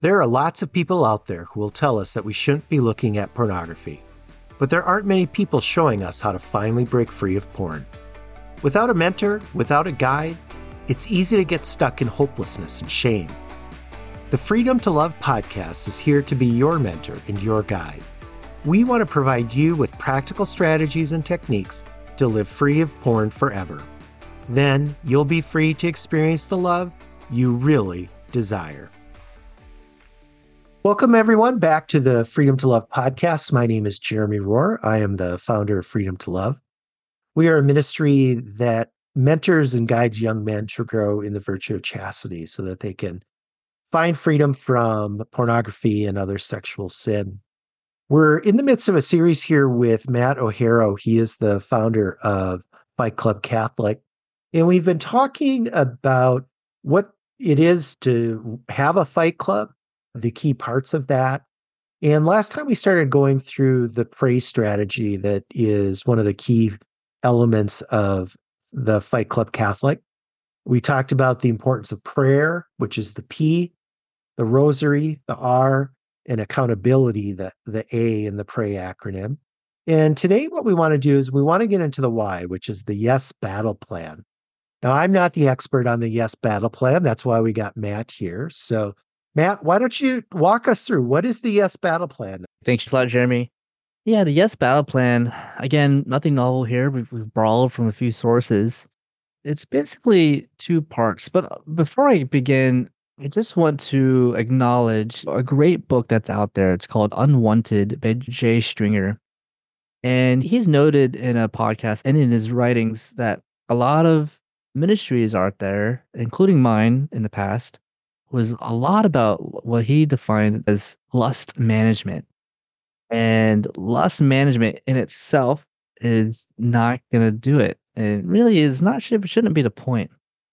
There are lots of people out there who will tell us that we shouldn't be looking at pornography, but there aren't many people showing us how to finally break free of porn. Without a mentor, without a guide, it's easy to get stuck in hopelessness and shame. The Freedom to Love podcast is here to be your mentor and your guide. We want to provide you with practical strategies and techniques to live free of porn forever. Then you'll be free to experience the love you really desire. Welcome, everyone, back to the Freedom to Love podcast. My name is Jeremy Rohr. I am the founder of Freedom to Love. We are a ministry that mentors and guides young men to grow in the virtue of chastity so that they can find freedom from pornography and other sexual sin. We're in the midst of a series here with Matt O'Hara. He is the founder of Fight Club Catholic. And we've been talking about what it is to have a fight club, the key parts of that. And last time we started going through the pray strategy that is one of the key elements of the Fight Club Catholic. We talked about the importance of prayer, which is the P, the rosary, the R, and accountability, the A in the pray acronym. And today what we want to do is we want to get into the Y, which is the Yes Battle Plan. Now, I'm not the expert on the Yes Battle Plan. That's why we got Matt here. So Matt, why don't you walk us through what is the Yes Battle Plan? Thanks a lot, Jeremy. Yeah, the Yes Battle Plan, again, nothing novel here. We've borrowed from a few sources. It's basically two parts. But before I begin, I just want to acknowledge a great book that's out there. It's called Unwanted by Jay Stringer. And he's noted in a podcast and in his writings that a lot of ministries out there, including mine in the past, was a lot about what he defined as lust management. And lust management in itself is not going to do it. It really is not, shouldn't be the point.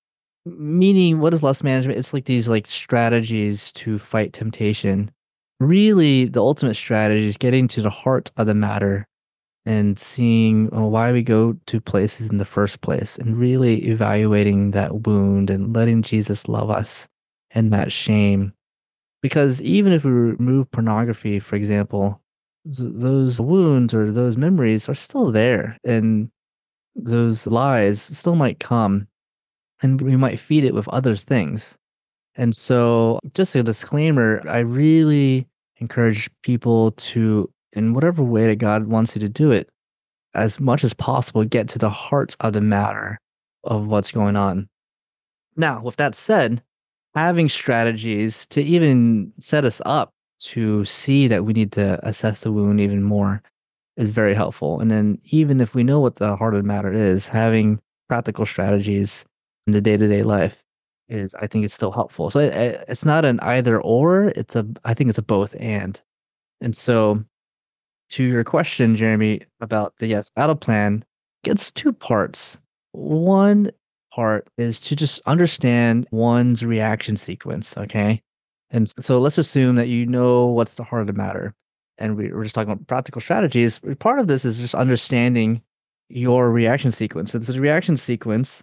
Meaning, what is lust management? It's like these strategies to fight temptation. Really, the ultimate strategy is getting to the heart of the matter and seeing why we go to places in the first place and really evaluating that wound and letting Jesus love us and that shame. Because even if we remove pornography, for example, those wounds or those memories are still there, and those lies still might come, and we might feed it with other things. And so, just a disclaimer, I really encourage people to, in whatever way that God wants you to do it, as much as possible, get to the heart of the matter of what's going on. Now, with that said, having strategies to even set us up to see that we need to assess the wound even more is very helpful. And then even if we know what the heart of the matter is, having practical strategies in the day-to-day life is, I think, it's still helpful. So it's not an either or, I think it's a both and. And so to your question, Jeremy, about the Yes Battle Plan, it's two parts. One part is to just understand one's reaction sequence, okay? And so let's assume that you know what's the heart of the matter. And we're just talking about practical strategies. Part of this is just understanding your reaction sequence. And so the reaction sequence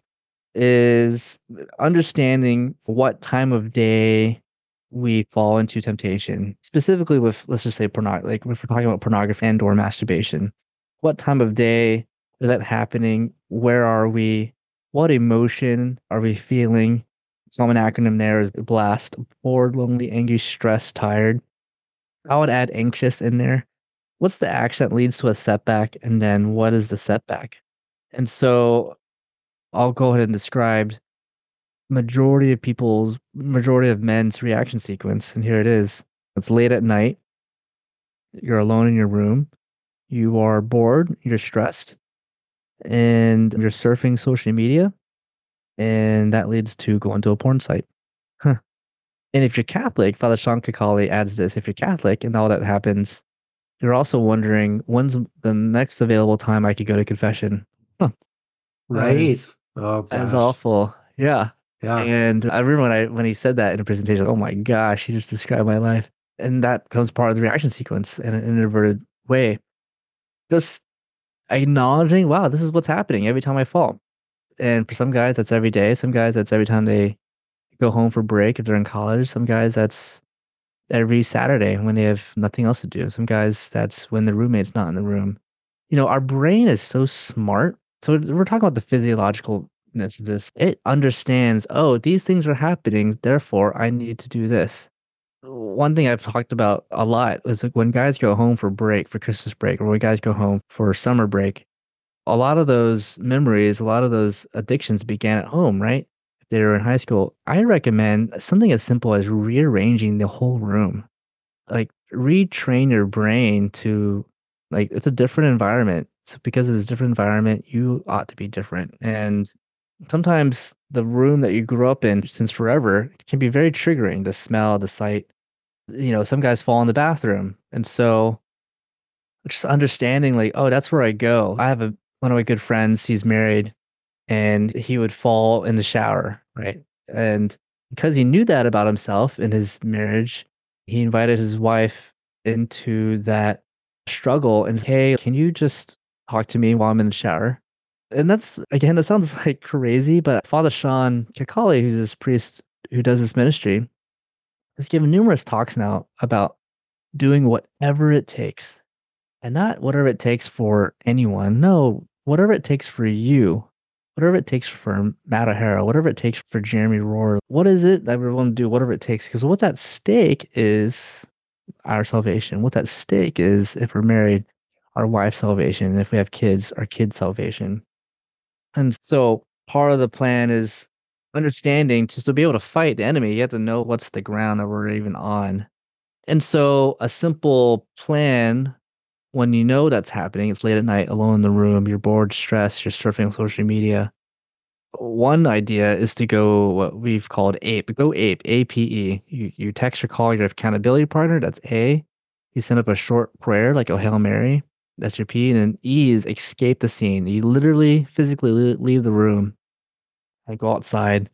is understanding what time of day we fall into temptation, specifically with, let's just say, pornography. Like if we're talking about pornography and or masturbation, what time of day is that happening? Where are we? What emotion are we feeling? Some an acronym there is BLAST: bored, lonely, angry, stressed, tired. I would add anxious in there. What's the action that leads to a setback? And then what is the setback? And so I'll go ahead and describe majority of men's reaction sequence. And here it is. It's late at night. You're alone in your room. You are bored. You're stressed. And you're surfing social media. And that leads to going to a porn site. Huh. And if you're Catholic, Father Sean Kakali adds this. If you're Catholic and all that happens, you're also wondering, when's the next available time I could go to confession? Huh. Right. Oh, gosh. That's awful. Yeah. Yeah. And I remember when he said that in a presentation, oh my gosh, he just described my life. And that becomes part of the reaction sequence in an introverted way. Just acknowledging, wow, this is what's happening every time I fall. And for some guys, that's every day. Some guys, that's every time they go home for break if they're in college. Some guys, that's every Saturday when they have nothing else to do. Some guys, that's when the roommate's not in the room. Our brain is so smart. So we're talking about the physiologicalness of this. It understands, oh, these things are happening, therefore I need to do this. One thing I've talked about a lot is like when guys go home for break, for Christmas break, or when guys go home for summer break, a lot of those memories, a lot of those addictions began at home, right? If they were in high school, I recommend something as simple as rearranging the whole room. Like retrain your brain to like it's a different environment. So because it's a different environment, you ought to be different. And sometimes the room that you grew up in since forever can be very triggering. The smell, the sight. Some guys fall in the bathroom. And so just understanding like, oh, that's where I go. I have one of my good friends, he's married, and he would fall in the shower, right? And because he knew that about himself in his marriage, he invited his wife into that struggle and said, hey, can you just talk to me while I'm in the shower? And that's, again, that sounds like crazy, but Father Sean Kakali, who's this priest who does this ministry, has given numerous talks now about doing whatever it takes, and not whatever it takes for anyone. No, whatever it takes for you, whatever it takes for Matt O'Hara, whatever it takes for Jeremy Rohr. What is it that we want to do? Whatever it takes, because what's at stake is our salvation. What's at stake is if we're married, our wife's salvation. And if we have kids, our kids' salvation. And so part of the plan is understanding to be able to fight the enemy. You have to know what's the ground that we're even on. And so a simple plan when you know that's happening, it's late at night, alone in the room, you're bored, stressed, you're surfing on social media. One idea is to go what we've called APE. Go APE, APE. You text or call your accountability partner. That's A. You send up a short prayer like a Hail Mary. That's your P. And then E is escape the scene. You literally physically leave the room and go outside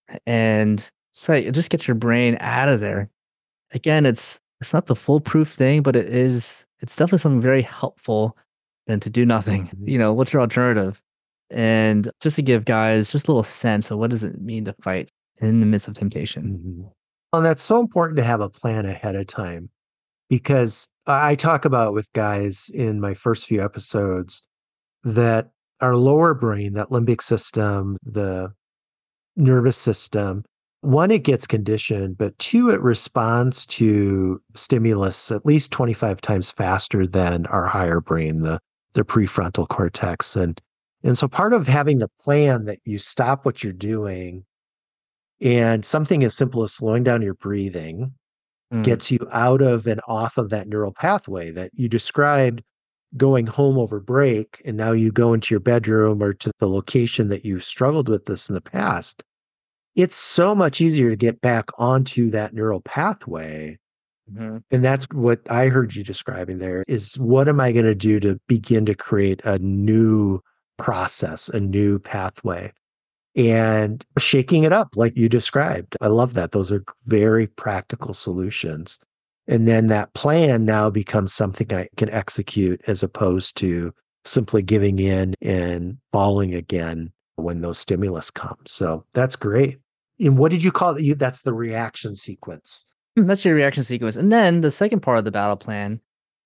and say just get your brain out of there. Again, it's not the foolproof thing, but it's definitely something very helpful than to do nothing. What's your alternative? And just to give guys just a little sense of what does it mean to fight in the midst of temptation. Mhm. Well, that's so important to have a plan ahead of time because I talk about with guys in my first few episodes that our lower brain, that limbic system, the nervous system, one, it gets conditioned, but two, it responds to stimulus at least 25 times faster than our higher brain, the prefrontal cortex. And so part of having the plan that you stop what you're doing and something as simple as slowing down your breathing Mm, gets you out of and off of that neural pathway that you described going home over break. And now you go into your bedroom or to the location that you've struggled with this in the past. It's so much easier to get back onto that neural pathway. mhm. And that's what I heard you describing there is what am I going to do to begin to create a new process, a new pathway? And shaking it up like you described. I love that. Those are very practical solutions. And then that plan now becomes something I can execute as opposed to simply giving in and falling again when those stimulus come. So that's great. And what did you call it? That's the reaction sequence. That's your reaction sequence. And then the second part of the battle plan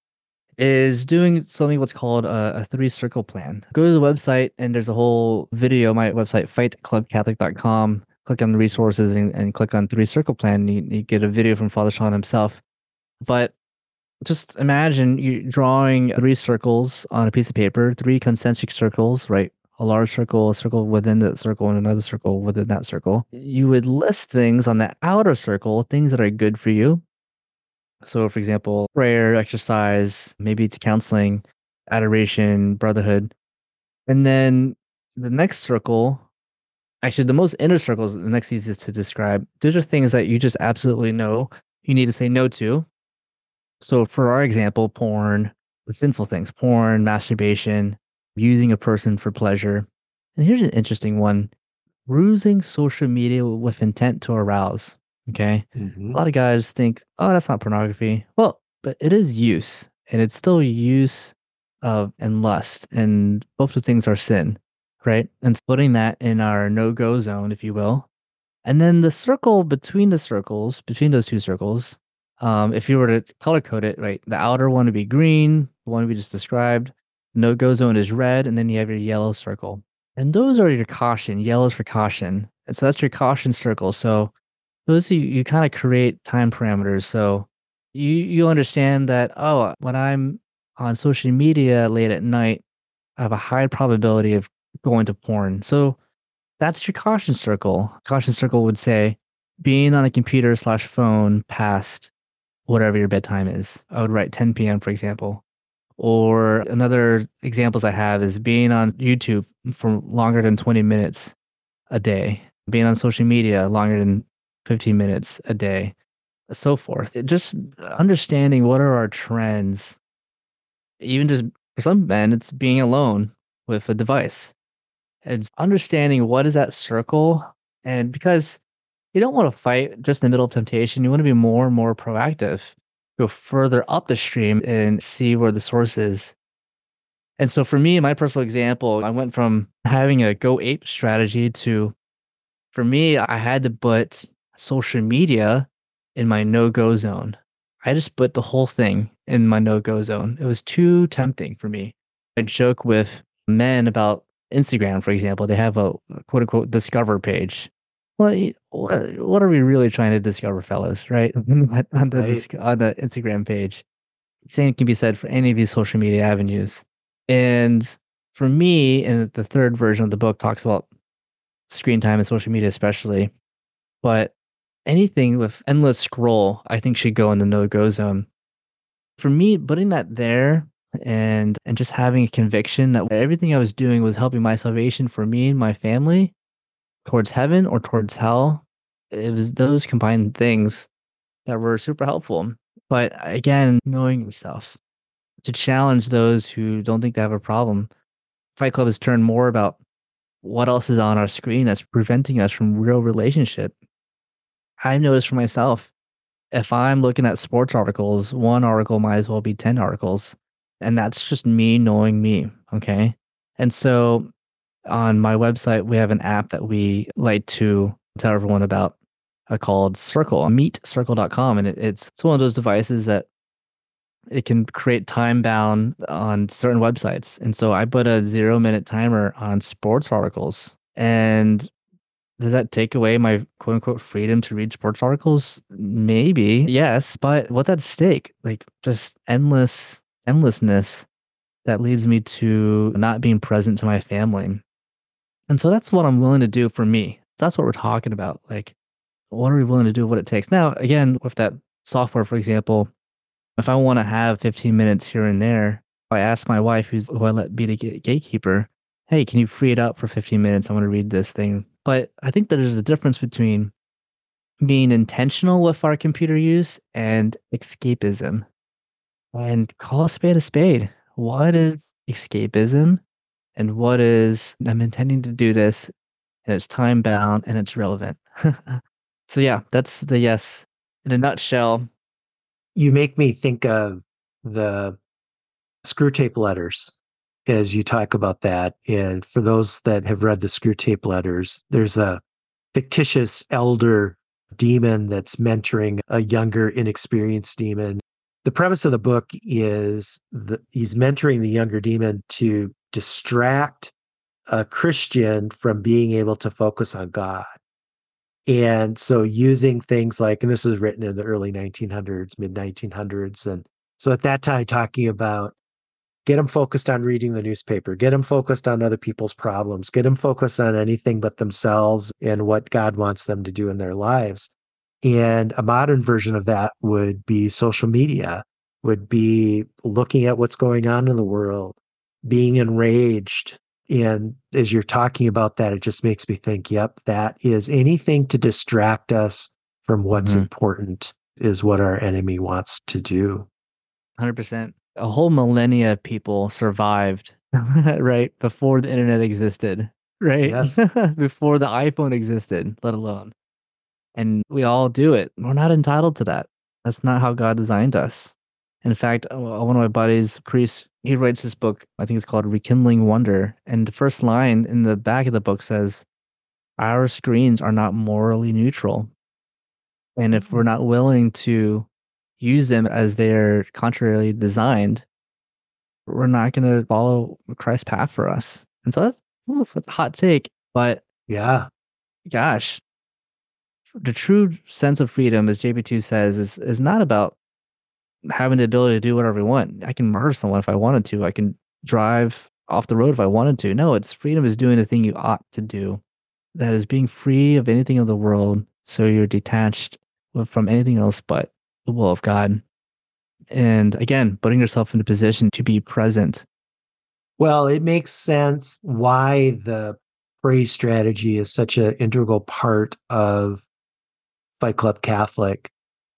is doing something what's called a three circle plan. Go to the website and there's a whole video, my website, fightclubcatholic.com. Click on the resources and click on three circle plan. You get a video from Father Sean himself. But just imagine you drawing three circles on a piece of paper, three concentric circles, right? A large circle, a circle within that circle, and another circle within that circle. You would list things on the outer circle, things that are good for you. So, for example, prayer, exercise, maybe to counseling, adoration, brotherhood. And then the next circle, actually, the most inner circles, the next easiest to describe. Those are things that you just absolutely know you need to say no to. So, for our example, porn, the sinful things, porn, masturbation, using a person for pleasure. And here's an interesting one: using social media with intent to arouse. Okay. A Mhm. lot of guys think, oh, that's not pornography. Well, but it is use, and it's still use of and lust. And both the things are sin, right? And putting that in our no go zone, if you will. And then the circle between the circles, between those two circles, If you were to color code it, right, the outer one would be green, the one we just described. No-go zone is red, and then you have your yellow circle. And those are your caution. Yellow is for caution. And so that's your caution circle. So those you kind of create time parameters. So you understand that, oh, when I'm on social media late at night, I have a high probability of going to porn. So that's your caution circle. Caution circle would say being on a computer slash phone past whatever your bedtime is. I would write 10 p.m., for example. Or another examples I have is being on YouTube for longer than 20 minutes a day, being on social media longer than 15 minutes a day, so forth. Just understanding what are our trends. Even just for some men, it's being alone with a device. It's understanding what is that circle. And because you don't want to fight just in the middle of temptation, you want to be more and more proactive, go further up the stream and see where the source is. And so for me, my personal example, I went from having a go ape strategy to, for me, I had to put social media in my no go zone. I just put the whole thing in my no go zone. It was too tempting for me. I joke with men about Instagram, for example. They have a quote unquote discover page. Well, what are we really trying to discover, fellas, right? On the, Right. on the Instagram page. Same can be said for any of these social media avenues. And for me, and the third version of the book talks about screen time and social media especially, but anything with endless scroll, I think should go in the no-go zone. For me, putting that there and just having a conviction that everything I was doing was helping my salvation for me and my family towards heaven or towards hell. It was those combined things that were super helpful. But again, knowing yourself to challenge those who don't think they have a problem. Fight Club has turned more about what else is on our screen that's preventing us from real relationship. I've noticed for myself, if I'm looking at sports articles, one article might as well be 10 articles. And that's just me knowing me. Okay. And so on my website, we have an app that we like to tell everyone about called Circle, meetcircle.com. And it's one of those devices that it can create time bound on certain websites. And so I put a 0 minute timer on sports articles. And does that take away my quote unquote freedom to read sports articles? Maybe, yes. But what's at stake? Like just endlessness that leads me to not being present to my family. And so that's what I'm willing to do for me. That's what we're talking about. Like, what are we willing to do? What it takes. Now, again, with that software, for example, if I want to have 15 minutes here and there, I ask my wife, who I let be the gatekeeper, hey, can you free it up for 15 minutes? I want to read this thing. But I think that there's a difference between being intentional with our computer use and escapism. And call a spade a spade. What is escapism? And what is, I'm intending to do this, and it's time bound and it's relevant. So, yeah, that's the yes in a nutshell. You make me think of the Screw Tape Letters as you talk about that. And for those that have read the Screw Tape Letters, there's a fictitious elder demon that's mentoring a younger, inexperienced demon. The premise of the book is that he's mentoring the younger demon to distract a Christian from being able to focus on God. And so using things like, and this is written in the early 1900s, mid 1900s. And so at that time, talking about get them focused on reading the newspaper, get them focused on other people's problems, get them focused on anything but themselves and what God wants them to do in their lives. And a modern version of that would be social media, would be looking at what's going on in the world, being enraged. And as you're talking about that, it just makes me think, yep, that is anything to distract us from what's Mhm. important is what our enemy wants to do. 100%. A whole millennia of people survived, right? Before the internet existed, right? Yes. Before the iPhone existed, let alone. And we all do it. We're not entitled to that. That's not how God designed us. In fact, one of my buddies, Priest, he writes this book, I think it's called Rekindling Wonder. And the first line in the back of the book says, our screens are not morally neutral. And if we're not willing to use them as they're contrarily designed, we're not going to follow Christ's path for us. And so that's a hot take, but Yeah. gosh, the true sense of freedom, as JP2 says, is not about having the ability to do whatever we want. I can murder someone if I wanted to. I can drive off the road if I wanted to. No, it's freedom is doing the thing you ought to do. That is being free of anything of the world, so you're detached from anything else but the will of God. And again, putting yourself in a position to be present. Well, it makes sense why the praise strategy is such an integral part of Fight Club Catholic.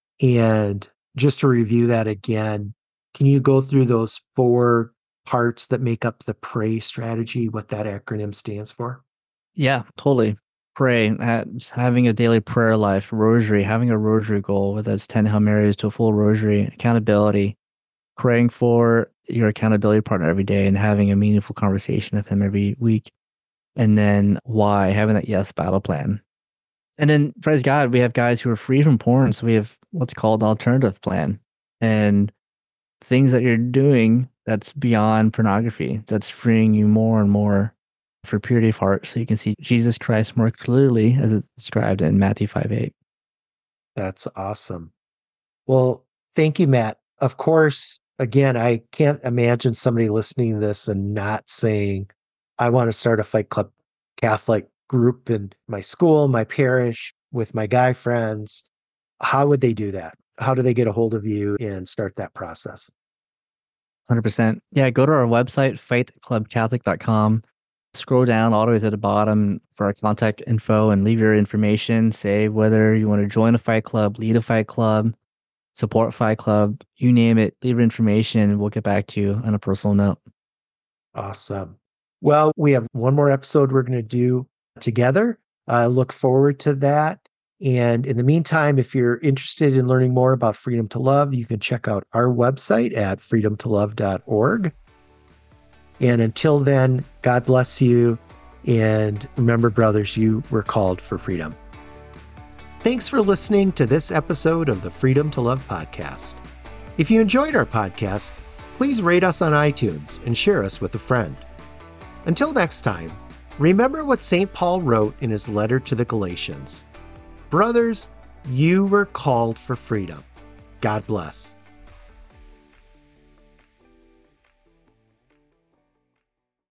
And just to review that again, can you go through those 4 parts that make up the pray strategy, what that acronym stands for? Yeah, totally. Pray, just having a daily prayer life, rosary, having a rosary goal, whether it's 10 Hail Marys to a full rosary, accountability, praying for your accountability partner every day and having a meaningful conversation with him every week. And then why, having that yes battle plan. And then, praise God, we have guys who are free from porn. So we have what's called alternative plan and things that you're doing that's beyond pornography, that's freeing you more and more for purity of heart. So you can see Jesus Christ more clearly as it's described in Matthew 5:8. That's awesome. Well, thank you, Matt. Of course, again, I can't imagine somebody listening to this and not saying, I want to start a Fight Club Catholic group in my school, my parish, with my guy friends. How would they do that? How do they get a hold of you and start that process? 100%. Yeah, go to our website, fightclubcatholic.com. Scroll down all the way to the bottom for our contact info and leave your information. Say whether you want to join a fight club, lead a fight club, support Fight Club, you name it, leave your information and we'll get back to you on a personal note. Awesome. Well, we have one more episode we're going to do together. I look forward to that. And in the meantime, if you're interested in learning more about Freedom to Love, you can check out our website at freedomtolove.org. And until then, God bless you. And remember, brothers, you were called for freedom. Thanks for listening to this episode of the Freedom to Love podcast. If you enjoyed our podcast, please rate us on iTunes and share us with a friend. Until next time, remember what St. Paul wrote in his letter to the Galatians. Brothers, you were called for freedom. God bless.